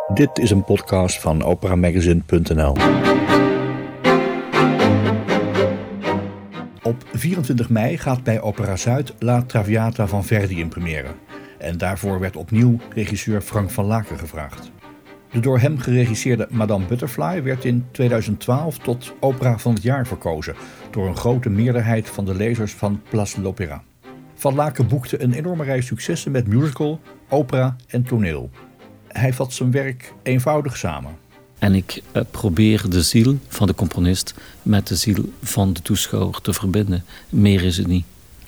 Dit is een podcast van operamagazine.nl. Op 24 mei gaat bij Opera Zuid La Traviata van Verdi in première. En daarvoor werd opnieuw regisseur Frank van Laken gevraagd. De door hem geregisseerde Madame Butterfly werd in 2012 tot opera van het jaar verkozen door een grote meerderheid van de lezers van Place de l'Opéra. Van Laken boekte een enorme rij successen met musical, opera en toneel. Hij vat zijn werk eenvoudig samen. En ik probeer de ziel van de componist met de ziel van de toeschouwer te verbinden. Meer is het niet.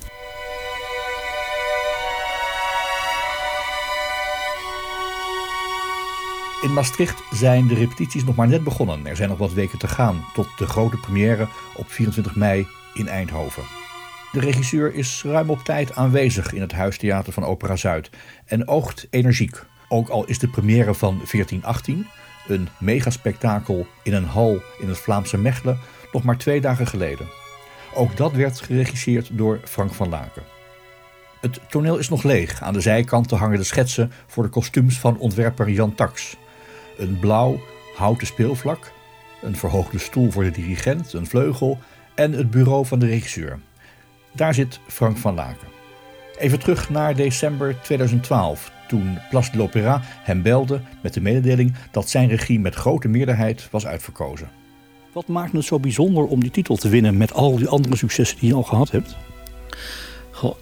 In Maastricht zijn de repetities nog maar net begonnen. Er zijn nog wat weken te gaan tot de grote première op 24 mei in Eindhoven. De regisseur is ruim op tijd aanwezig in het Huistheater van Opera Zuid en oogt energiek. Ook al is de première van 1418, een megaspektakel in een hal in het Vlaamse Mechelen, nog maar 2 dagen geleden. Ook dat werd geregisseerd door Frank van Laken. Het toneel is nog leeg. Aan de zijkanten hangen de schetsen voor de kostuums van ontwerper Jan Tax. Een blauw houten speelvlak, een verhoogde stoel voor de dirigent, een vleugel en het bureau van de regisseur. Daar zit Frank van Laken. Even terug naar december 2012, toen Place de l'Opéra hem belde met de mededeling dat zijn regie met grote meerderheid was uitverkozen. Wat maakt het zo bijzonder om die titel te winnen met al die andere successen die je al gehad hebt? Goh,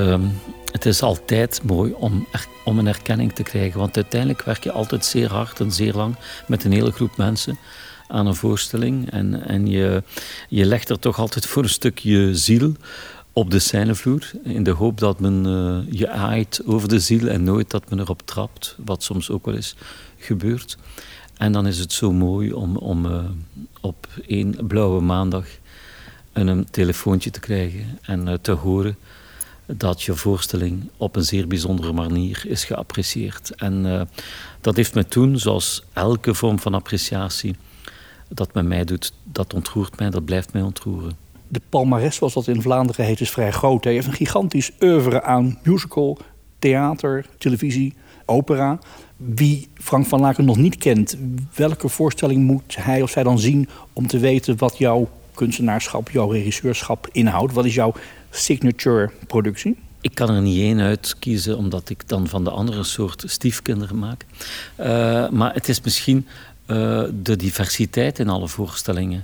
het is altijd mooi om een erkenning te krijgen. Want uiteindelijk werk je altijd zeer hard en zeer lang met een hele groep mensen aan een voorstelling. En je legt er toch altijd voor een stukje ziel op de scènevloer. In de hoop dat men je aait over de ziel en nooit dat men erop trapt. Wat soms ook wel eens gebeurt. En dan is het zo mooi om op 1 blauwe maandag een telefoontje te krijgen en te horen dat je voorstelling op een zeer bijzondere manier is geapprecieerd. En dat heeft me toen, zoals elke vorm van appreciatie dat met mij doet, dat ontroert mij, dat blijft mij ontroeren. De palmares, zoals dat in Vlaanderen heet, is vrij groot. Hij heeft een gigantisch oeuvre aan musical, theater, televisie, opera. Wie Frank van Laken nog niet kent, welke voorstelling moet hij of zij dan zien om te weten wat jouw kunstenaarschap, jouw regisseurschap inhoudt? Wat is jouw signature productie? Ik kan er niet één uitkiezen, omdat ik dan van de andere soort stiefkinderen maak. Maar het is misschien de diversiteit in alle voorstellingen.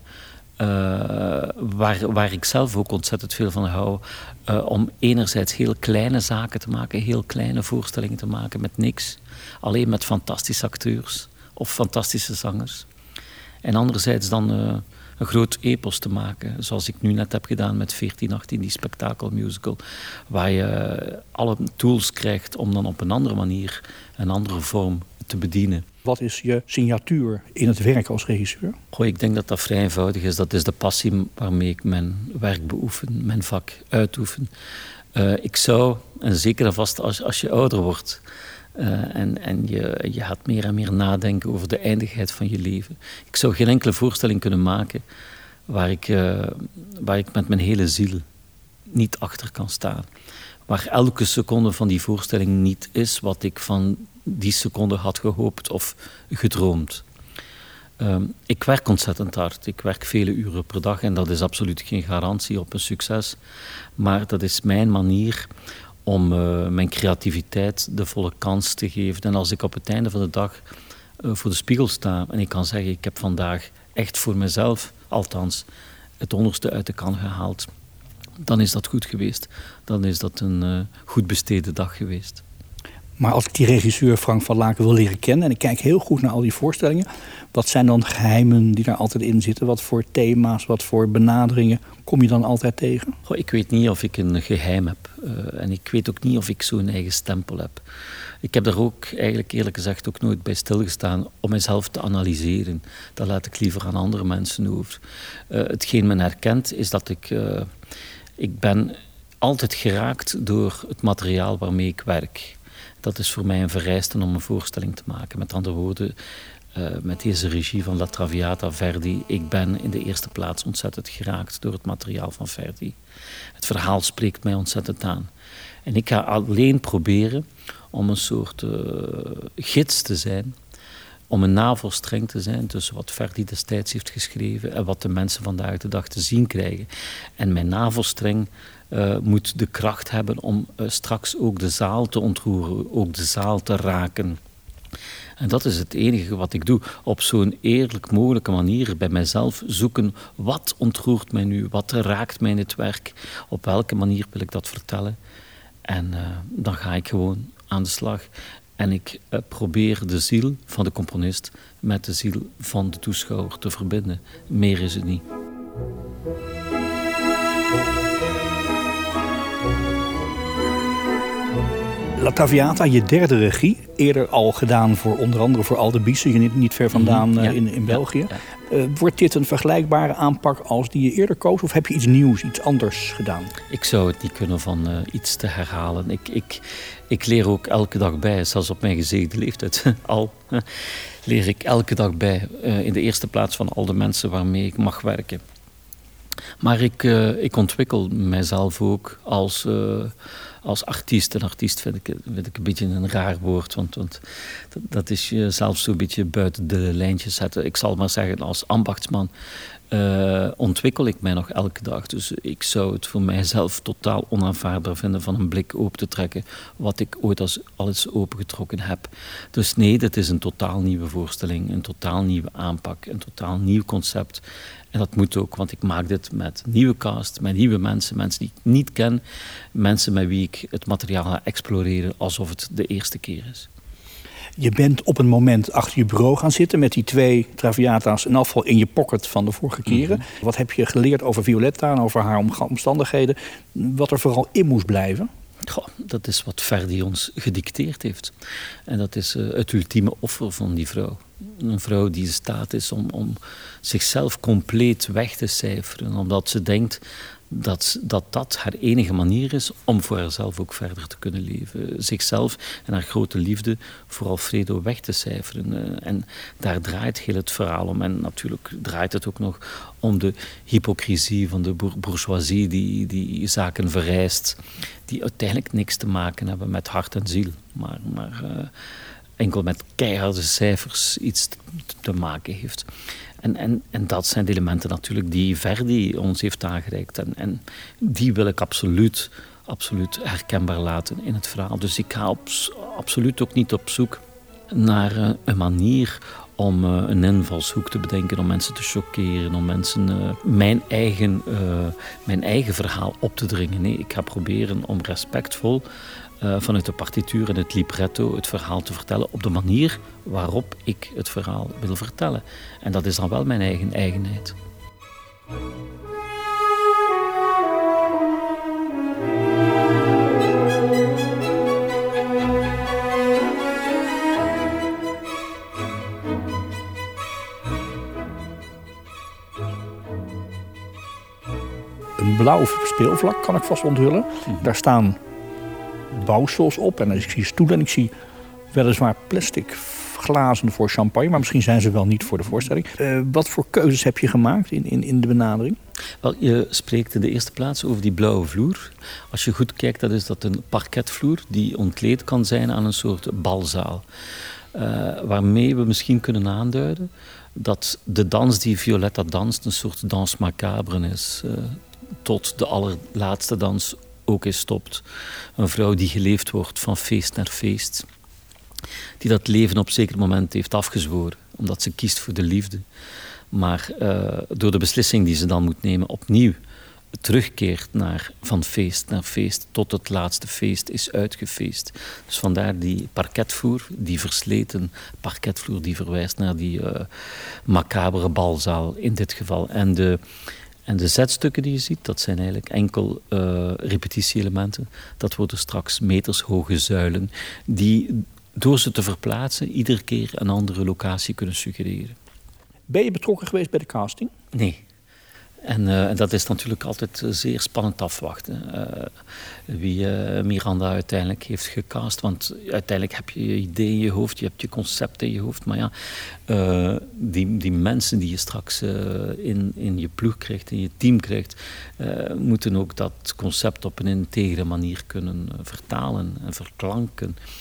Waar ik zelf ook ontzettend veel van hou. Om enerzijds heel kleine zaken te maken, heel kleine voorstellingen te maken met niks. Alleen met fantastische acteurs of fantastische zangers. En anderzijds dan een groot epos te maken, zoals ik nu net heb gedaan met 1418, die spektakelmusical, waar je alle tools krijgt om dan op een andere manier, een andere vorm te bedienen. Wat is je signatuur in het werk als regisseur? Ik denk dat dat vrij eenvoudig is. Dat is de passie waarmee ik mijn werk beoefen, mijn vak uitoefen. Ik zou, en zeker en vast als je ouder wordt, en je gaat meer en meer nadenken over de eindigheid van je leven. Ik zou geen enkele voorstelling kunnen maken waar ik met mijn hele ziel niet achter kan staan. Waar elke seconde van die voorstelling niet is wat ik van die seconde had gehoopt of gedroomd. Ik werk ontzettend hard. Ik werk vele uren per dag en dat is absoluut geen garantie op een succes. Maar dat is mijn manier om mijn creativiteit de volle kans te geven. En als ik op het einde van de dag voor de spiegel sta en ik kan zeggen, ik heb vandaag echt voor mezelf, althans, het onderste uit de kan gehaald, dan is dat goed geweest. Dan is dat een goed besteden dag geweest. Maar als ik die regisseur Frank van Laken wil leren kennen, en ik kijk heel goed naar al die voorstellingen, wat zijn dan geheimen die daar altijd in zitten? Wat voor thema's, wat voor benaderingen kom je dan altijd tegen? Ik weet niet of ik een geheim heb. En ik weet ook niet of ik zo'n eigen stempel heb. Ik heb daar ook eigenlijk eerlijk gezegd ook nooit bij stilgestaan om mezelf te analyseren. Dat laat ik liever aan andere mensen over. Hetgeen men herkent is dat ik ben altijd geraakt door het materiaal waarmee ik werk. Dat is voor mij een vereiste om een voorstelling te maken. Met andere woorden, met deze regie van La Traviata, Verdi, ik ben in de eerste plaats ontzettend geraakt door het materiaal van Verdi. Het verhaal spreekt mij ontzettend aan. En ik ga alleen proberen om een soort gids te zijn om een navelstreng te zijn tussen wat Verdi destijds heeft geschreven en wat de mensen vandaag de dag te zien krijgen. En mijn navelstreng moet de kracht hebben om straks ook de zaal te ontroeren, ook de zaal te raken. En dat is het enige wat ik doe. Op zo'n eerlijk mogelijke manier bij mijzelf zoeken. Wat ontroert mij nu? Wat raakt mij in het werk? Op welke manier wil ik dat vertellen? En dan ga ik gewoon aan de slag. En ik probeer de ziel van de componist met de ziel van de toeschouwer te verbinden. Meer is het niet. La Traviata, je derde regie. Eerder al gedaan voor onder andere voor Aldebiese, hier niet ver vandaan in België. Ja. Wordt dit een vergelijkbare aanpak als die je eerder koos? Of heb je iets nieuws, iets anders gedaan? Ik zou het niet kunnen van iets te herhalen. Ik leer ook elke dag bij, zelfs op mijn gezegende leeftijd al. Leer ik elke dag bij. In de eerste plaats van al de mensen waarmee ik mag werken. Maar ik ontwikkel mijzelf ook als artiest. En artiest vind ik een beetje een raar woord, want dat is jezelf zo'n beetje buiten de lijntjes zetten. Ik zal maar zeggen, als ambachtsman ontwikkel ik mij nog elke dag. Dus ik zou het voor mijzelf totaal onaanvaardbaar vinden van een blik open te trekken wat ik ooit al eens opengetrokken heb. Dus nee, dit is een totaal nieuwe voorstelling, een totaal nieuwe aanpak, een totaal nieuw concept. En dat moet ook, want ik maak dit met nieuwe cast, met nieuwe mensen die ik niet ken, mensen met wie ik het materiaal ga exploreren alsof het de eerste keer is. Je bent op een moment achter je bureau gaan zitten met die 2 Traviata's in afval in je pocket van de vorige keren. Mm-hmm. Wat heb je geleerd over Violetta en over haar omstandigheden? Wat er vooral in moest blijven? Goh, dat is wat Verdi ons gedicteerd heeft. En dat is het ultieme offer van die vrouw. Een vrouw die in staat is om zichzelf compleet weg te cijferen. Omdat ze denkt dat haar enige manier is om voor haarzelf ook verder te kunnen leven. Zichzelf en haar grote liefde voor Alfredo weg te cijferen. En daar draait heel het verhaal om. En natuurlijk draait het ook nog om de hypocrisie van de bourgeoisie die zaken vereist. Die uiteindelijk niks te maken hebben met hart en ziel. Maar enkel met keiharde cijfers iets te maken heeft. En dat zijn de elementen natuurlijk die Verdi ons heeft aangereikt. En die wil ik absoluut herkenbaar laten in het verhaal. Dus ik ga absoluut ook niet op zoek naar een manier om een invalshoek te bedenken, om mensen te choqueren, om mensen mijn eigen verhaal op te dringen. Nee, ik ga proberen om respectvol vanuit de partituur en het libretto het verhaal te vertellen op de manier waarop ik het verhaal wil vertellen. En dat is dan wel mijn eigen eigenheid. Een blauw speelvlak kan ik vast onthullen. Daar staan bouwsels op en ik zie stoelen en ik zie weliswaar plastic glazen voor champagne, maar misschien zijn ze wel niet voor de voorstelling. Wat voor keuzes heb je gemaakt in de benadering? Wel, je spreekt in de eerste plaats over die blauwe vloer. Als je goed kijkt, dan is dat een parketvloer die ontleed kan zijn aan een soort balzaal. Waarmee we misschien kunnen aanduiden dat de dans die Violetta danst een soort dans macabre is. Tot de allerlaatste dans ook eens stopt. Een vrouw die geleefd wordt van feest naar feest. Die dat leven op een zeker moment heeft afgezworen. Omdat ze kiest voor de liefde. Maar door de beslissing die ze dan moet nemen opnieuw terugkeert van feest naar feest tot het laatste feest is uitgefeest. Dus vandaar die parketvloer, die versleten parketvloer die verwijst naar die macabere balzaal in dit geval. En de zetstukken die je ziet, dat zijn eigenlijk enkel repetitie-elementen. Dat worden straks metershoge zuilen die door ze te verplaatsen iedere keer een andere locatie kunnen suggereren. Ben je betrokken geweest bij de casting? Nee. En dat is natuurlijk altijd zeer spannend afwachten. Wie Miranda uiteindelijk heeft gecast. Want uiteindelijk heb je je idee in je hoofd, je hebt je concept in je hoofd. Maar ja, die mensen die je straks in je ploeg krijgt, in je team krijgt, moeten ook dat concept op een integere manier kunnen vertalen en verklanken.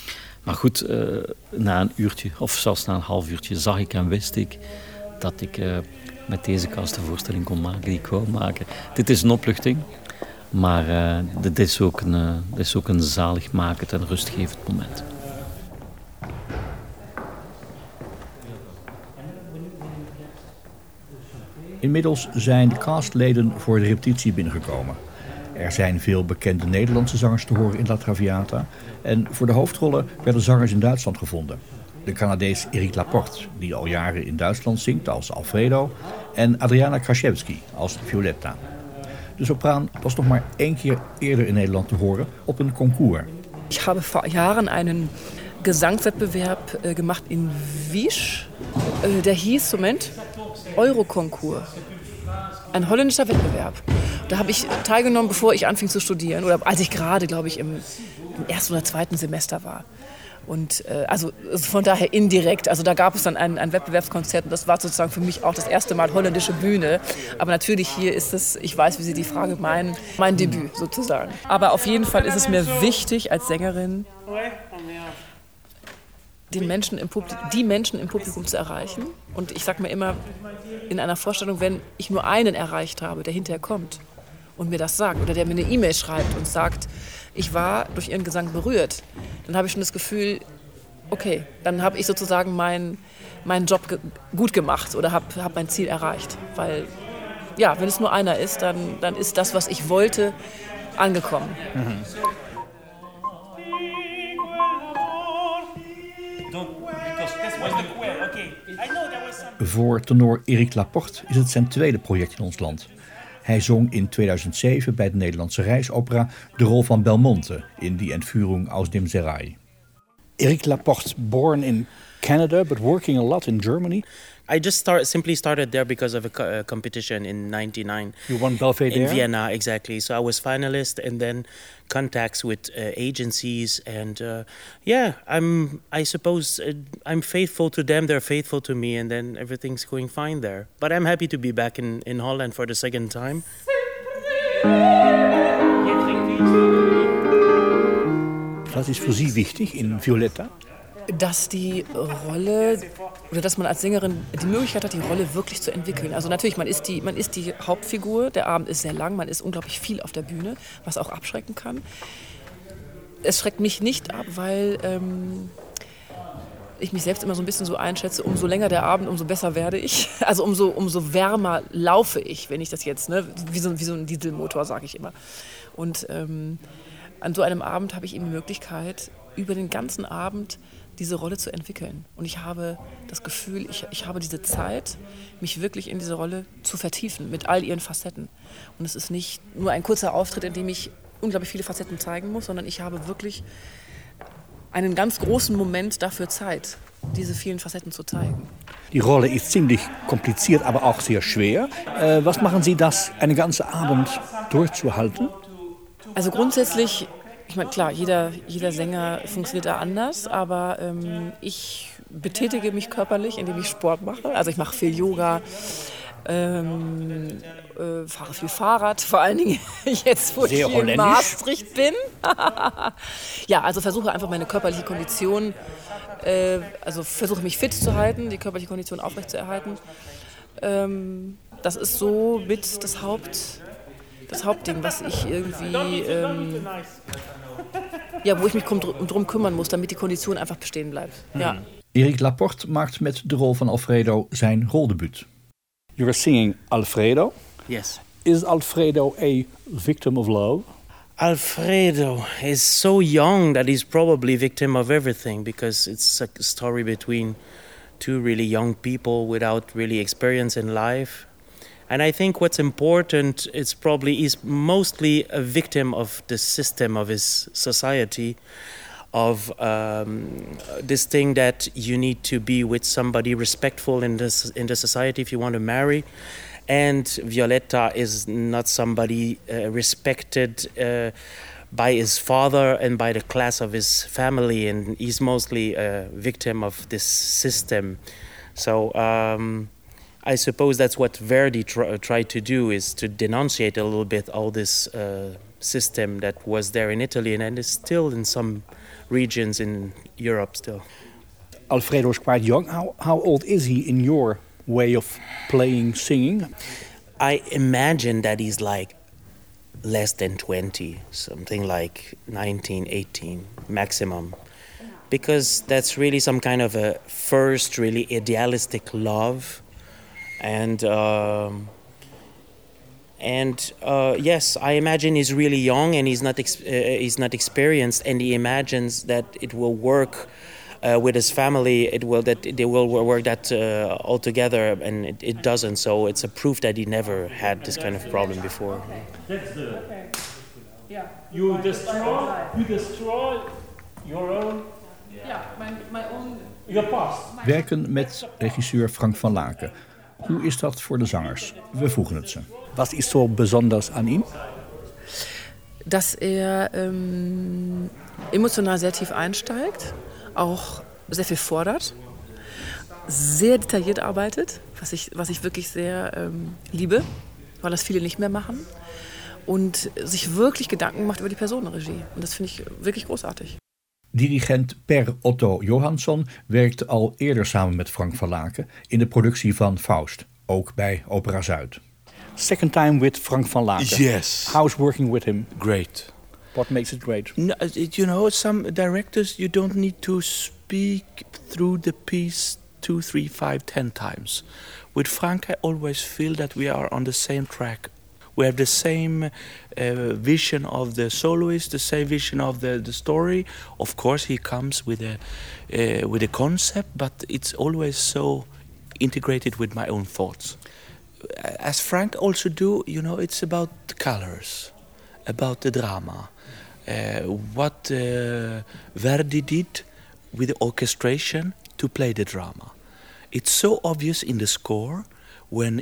Maar goed, na een uurtje of zelfs na een half uurtje zag ik en wist ik dat ik met deze kast de voorstelling kon maken die ik wou maken. Dit is een opluchting, maar dit is ook een zaligmakend en rustgevend moment. Inmiddels zijn de castleden voor de repetitie binnengekomen. Er zijn veel bekende Nederlandse zangers te horen in La Traviata. En voor de hoofdrollen werden zangers in Duitsland gevonden. De Canadees Eric Laporte, die al jaren in Duitsland zingt als Alfredo. En Adriana Kraschewski als Violetta. De sopraan was nog maar 1 keer eerder in Nederland te horen op een concours. Ich habe vor Jahren einen Gesangswettbewerb gemacht in Wisch. Der hieß, Euroconcours. Ein holländischer Wettbewerb. Da habe ich teilgenommen, bevor ich anfing zu studieren. Oder als ich gerade, glaube ich, im 1. oder 2. Semester war. Und also von daher indirekt. Also da gab es dann ein Wettbewerbskonzert. Und das war sozusagen für mich auch das erste Mal holländische Bühne. Aber natürlich hier ist es, ich weiß, wie Sie die Frage meinen, mein Debüt sozusagen. Aber auf jeden Fall ist es mir wichtig als Sängerin, die Menschen im Publikum zu erreichen. Und ich sage mir immer, in einer Vorstellung, wenn ich nur einen erreicht habe, der hinterher kommt und mir das sagt oder der mir eine E-Mail schreibt und sagt, ich war durch ihren Gesang berührt, dann habe ich schon das Gefühl, okay, dann habe ich sozusagen meinen Job gut gemacht oder habe mein Ziel erreicht. Weil, ja, wenn es nur einer ist, dann ist das, was ich wollte, angekommen. Mhm. Voor tenor Eric Laporte is het zijn tweede project in ons land. Hij zong in 2007 bij de Nederlandse Reisopera de rol van Belmonte in Die Entführung aus dem Serail. Eric Laporte, born in Canada but working a lot in Germany. I just simply started there because of a competition in '99. You won Belvedere? In Vienna, exactly. So I was finalist and then contacts with agencies. And I suppose I'm faithful to them, they're faithful to me. And then everything's going fine there. But I'm happy to be back in Holland for the second time. Was ist für Sie wichtig in Violetta? Dass die Rolle oder dass man als Sängerin die Möglichkeit hat, die Rolle wirklich zu entwickeln. Also natürlich, man ist die Hauptfigur, der Abend ist sehr lang, man ist unglaublich viel auf der Bühne, was auch abschrecken kann. Es schreckt mich nicht ab, weil ich mich selbst immer so ein bisschen so einschätze, umso länger der Abend, umso besser werde ich. Also umso wärmer laufe ich, wenn ich das jetzt, wie so ein Dieselmotor, sage ich immer. Und an so einem Abend habe ich eben die Möglichkeit, über den ganzen Abend diese Rolle zu entwickeln. Und ich habe das Gefühl, ich habe diese Zeit, mich wirklich in diese Rolle zu vertiefen, mit all ihren Facetten. Und es ist nicht nur ein kurzer Auftritt, in dem ich unglaublich viele Facetten zeigen muss, sondern ich habe wirklich einen ganz großen Moment dafür Zeit, diese vielen Facetten zu zeigen. Die Rolle ist ziemlich kompliziert, aber auch sehr schwer. Was machen Sie, das einen ganzen Abend durchzuhalten? Also grundsätzlich, ich meine, klar, jeder Sänger funktioniert da anders, aber ich betätige mich körperlich, indem ich Sport mache. Also ich mache viel Yoga, fahre viel Fahrrad, vor allen Dingen jetzt, wo ich hier in Maastricht bin. Ja, also versuche einfach meine körperliche Kondition, also versuche mich fit zu halten, die körperliche Kondition aufrechtzuerhalten. Das ist so mit das Hauptding, was ich irgendwie, wo ich mich drum kümmern muss, damit die Kondition einfach bestehen bleibt. Ja. Eric Laporte maakt met de rol van Alfredo zijn roldebuut. You're singing Alfredo. Yes. Is Alfredo a victim of love? Alfredo is so young that he's probably victim of everything, because it's a story between two really young people without really experience in life. And I think what's important is probably he's mostly a victim of the system of his society, of this thing that you need to be with somebody respectful in the society if you want to marry. And Violetta is not somebody respected by his father and by the class of his family, and he's mostly a victim of this system. So I suppose that's what Verdi tried to do, is to denunciate a little bit all this system that was there in Italy and is still in some regions in Europe still. Alfredo is quite young. How old is he in your way of playing, singing? I imagine that he's like less than 20, something like 19, 18 maximum. Because that's really some kind of a first really idealistic love. And yes, I imagine he's really young and he's not experienced, and he imagines that it will work with his family. That they will work that all together, and it doesn't. So it's a proof that he never had this kind of problem before. That's the. Okay. Yeah. You destroy your own. My own. Your past. Werken met regisseur Frank van Laken. Hoe is dat voor de zangers? We vroegen het ze. Wat is zo besonders aan ihm? Dass emotional sehr tief einsteigt, auch sehr viel fordert, sehr detailliert arbeitet, was ich wirklich sehr liebe, weil das viele nicht mehr machen, und sich wirklich Gedanken macht über die Personenregie. Und das finde ich wirklich großartig. Dirigent Per Otto Johansson werkte al eerder samen met Frank van Laken in de productie van Faust, ook bij Opera Zuid. Second time with Frank van Laken. Yes. How's working with him? Great. What makes it great? No, you know, some directors, you don't need to speak through the piece 2, 3, 5, 10 times. With Frank, I always feel that we are on the same track. We have the same vision of the soloist, the same vision of the story. Of course, he comes with a concept, but it's always so integrated with my own thoughts. As Frank also do, you know, it's about the colors, about the drama. What Verdi did with the orchestration to play the drama. It's so obvious in the score when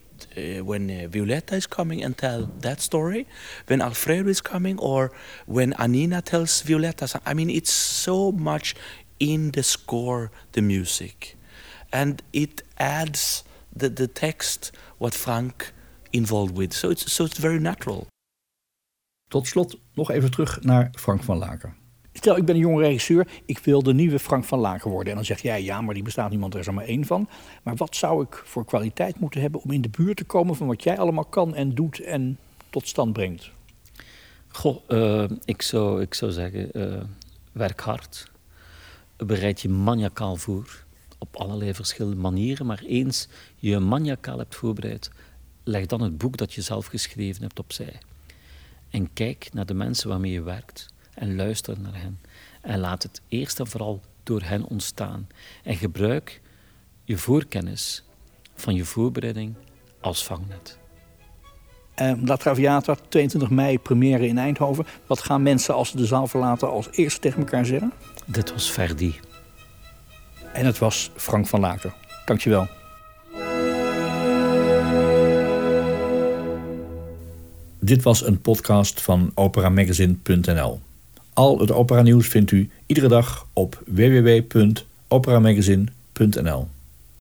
Violetta is coming and tell that story, when Alfredo is coming, or when Anina tells Violetta. I mean, it's so much in the score, the music. And it adds the text what Frank involved with. So it's very natural. Tot slot nog even terug naar Frank van Laken. Stel, ik ben een jonge regisseur, ik wil de nieuwe Frank van Laken worden. En dan zeg jij, ja, maar die bestaat niemand, er is er maar één van. Maar wat zou ik voor kwaliteit moeten hebben om in de buurt te komen van wat jij allemaal kan en doet en tot stand brengt? Goh, ik zou zeggen, werk hard. Bereid je maniacaal voor. Op allerlei verschillende manieren. Maar eens je maniacaal hebt voorbereid, leg dan het boek dat je zelf geschreven hebt opzij. En kijk naar de mensen waarmee je werkt. En luister naar hen. En laat het eerst en vooral door hen ontstaan. En gebruik je voorkennis van je voorbereiding als vangnet. La Traviata, 22 mei, première in Eindhoven. Wat gaan mensen als ze de zaal verlaten als eerste tegen elkaar zeggen? Dit was Verdi. En het was Frank van Laken. Dankjewel. Dit was een podcast van operamagazine.nl. Al het operanieuws vindt u iedere dag op www.operamagazine.nl.